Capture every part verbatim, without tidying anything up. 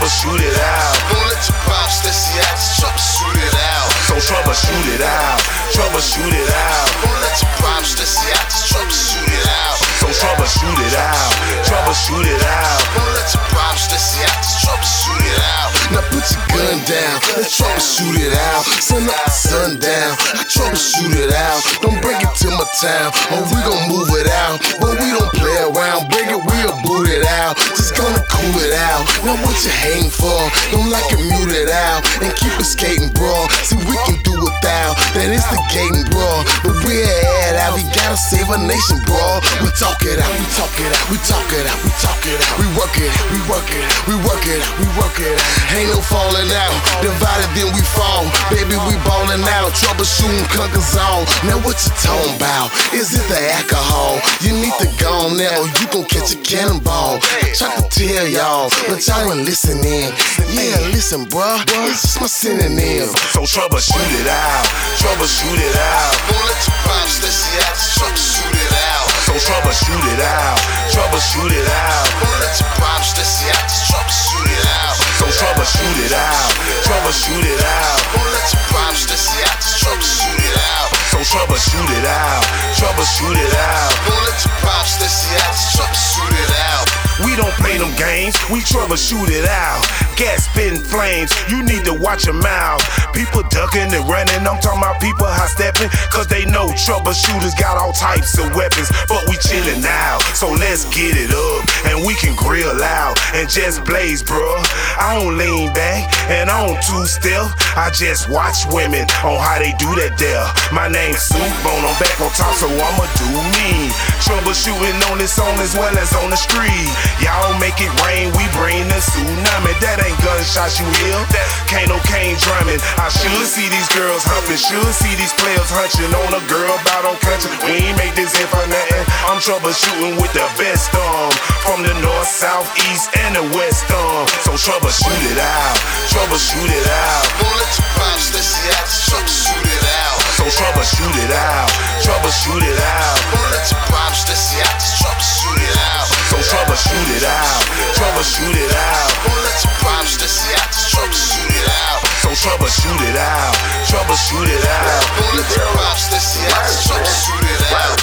troubleshoot it out. Don't let your pops let see I just troubleshoot it out. So troubleshoot it out, troubleshoot it out. Don't let your pops let see I just troubleshoot it out. So troubleshoot it out, troubleshoot it out. Don't let your pops let see I just troubleshoot it out. Now put your gun down, let's troubleshoot it out. Sun up to sundown, I troubleshoot it out. Don't bring it to my town, or we gon' move it out. But we don't play around, bring it, we'll boot it out. Just gonna cool it out. Now what you hating for? Don't like it, mute it out. And keep it skating, bro. See, we can do without that instigating, bro. But we're head out, we gotta save a nation, bro. We talk it out, we talk it out, we talk it out, we talk it out. We work it out, we work it out, we work it out, we work it out. Ain't no falling out, divided then we fall. Baby, we ballin' out, troubleshooting conquer zone. Now what you talking about? Is it the alcohol? You need to go on there or you gon' catch a cannonball. Try to tell y'all, but y'all ain't listening. Yeah, listen, bruh, it's just my synonym. So troubleshoot it out, troubleshoot it out. Don't let your pops let see I just troubleshoot it out. So troubleshoot it out, troubleshoot it out. Don't let your pops let see I just troubleshoot it out. So troubleshoot it out, troubleshoot it out. Don't let your pops let see I just troubleshoot it out. So troubleshoot it out, troubleshoot it out. Don't let your pops let see I just troubleshoot it out. We don't play them games, we troubleshoot it out. Gas spitting flames, you need to watch your mouth. People ducking and running, I'm talking about people high stepping, cause they know troubleshooters got all types of weapons. But we chillin' now, so let's get it up, and we can grill out and just blaze, bruh. I don't lean back and I don't two-step, I just watch women on how they do that there. My name's Soup Bone, I'm back on top, so I'ma do me. Troubleshooting on this song as well as on the street. Y'all make it rain, we bring the tsunami. That ain't gunshots you hear, that Kano Kane drumming. I should see these girls humping, should see these players hunching on a girl bout on country. We ain't make this here for nothing. I'm troubleshooting with the best um from the north, south, east, and the west um. So troubleshoot it out, troubleshoot it out. Don't let your pops let see I just troubleshoot it out. So troubleshoot it out, troubleshoot it out. Don't let your pops let see I just troubleshoot it out. So troubleshoot it out, troubleshoot it out. Don't let your pops let see I just troubleshoot it out. So troubleshoot it out, troubleshoot it out. Don't let your pops let see I just troubleshoot it out.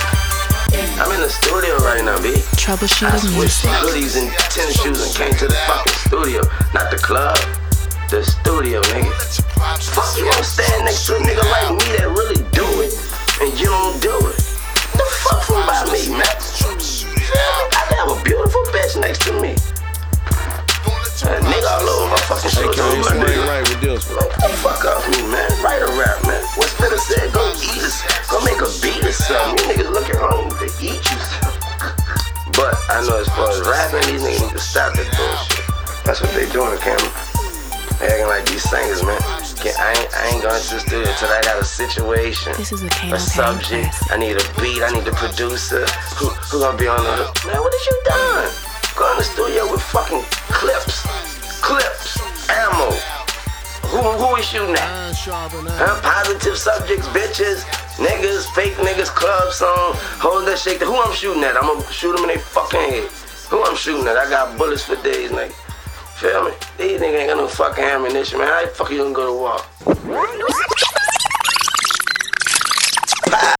I'm in the studio right now, B. Troubleshooting Switched music. hoodies and tennis shoes and came to the fucking studio. Not the club, the studio, nigga. Fuck you, I'm standing next to a nigga like me that really do it, and you don't do it. What the fuck from about me, man? I have a beautiful bitch next to me. A nigga all over my fucking shoes. Hey, My nigga. right with this one. Man, get the fuck off me, man. Write a rap, man. What's better said? Go eat us. Go make a beat or something. You niggas looking hungry to eat you. But I know as far as rapping, these niggas need to stop that bullshit. That's what they doing, Cameron. They acting like these singers, man. Can't, I, ain't, I ain't going to the studio till I got a situation, This is a a Kano Kane subject. classic. I need a beat. I need a producer. Who, who gonna be on the hook? Man, what is you done? Go in the studio with fucking clips, clips, ammo. Who, who we shooting at? Huh? Positive subjects, bitches, niggas, fake niggas, club song, hold that shake. Who I'm shooting at? I'm gonna shoot them in their fucking head. Who I'm shooting at? I got bullets for days, nigga. Feel me? These niggas ain't got no fucking ammunition, man. How the fuck you gonna go to war?